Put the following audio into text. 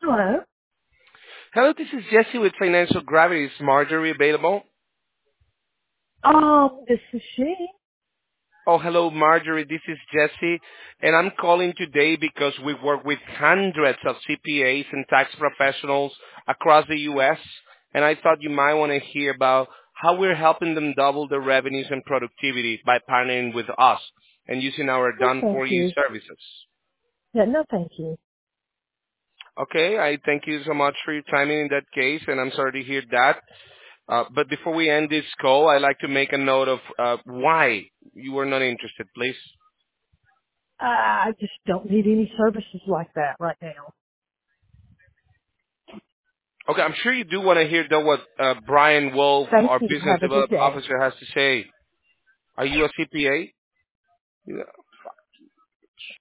Hello. Hello, this is Jesse with Financial Gravity. Is Marjorie available? This is she. Oh, hello, Marjorie. This is Jesse, and I'm calling today because we work with hundreds of CPAs and tax professionals across the U.S., and I thought you might want to hear about how we're helping them double their revenues and productivity by partnering with us and using our No, thank done-for-you you. services. Yeah, no, thank you. Okay, I thank you so much for your timing in that case, and I'm sorry to hear that. But before we end this call, I'd like to make a note of why you were not interested, please. I just don't need any services like that right now. Okay, I'm sure you do want to hear, though, what Brian Wolf, Thank our you. business Have a good development day. officer, has to say. Are you a CPA? Yeah.